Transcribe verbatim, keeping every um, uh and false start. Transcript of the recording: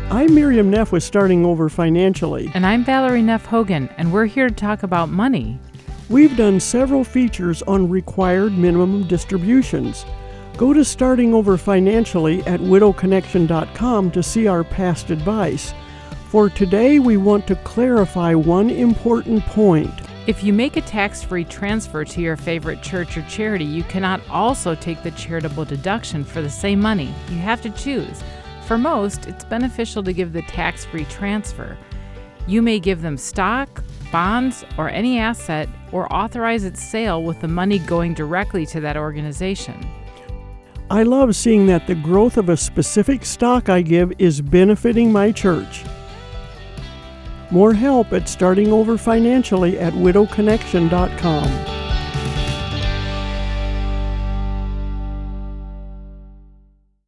I'm Miriam Neff with Starting Over Financially. And I'm Valerie Neff Hogan, and we're here to talk about money. We've done several features on required minimum distributions. Go to Starting Over Financially at widow connection dot com to see our past advice. For today, we want to clarify one important point. If you make a tax-free transfer to your favorite church or charity, you cannot also take the charitable deduction for the same money. You have to choose. For most, it's beneficial to give the tax-free transfer. You may give them stock, bonds, or any asset, or authorize its sale with the money going directly to that organization. I love seeing that the growth of a specific stock I give is benefiting my church. More help at Starting Over Financially at widow connection dot com.